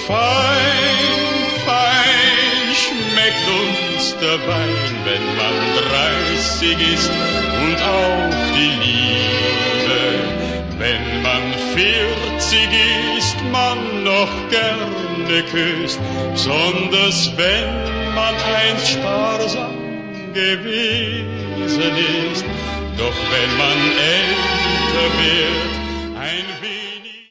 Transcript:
Fein, fein schmeckt uns der Wein, wenn man 30 ist und auch die Liebe. Wenn man 40 ist, man noch gerne küsst, besonders wenn man einst sparsam gewesen ist. Doch wenn man älter wird, ein wenig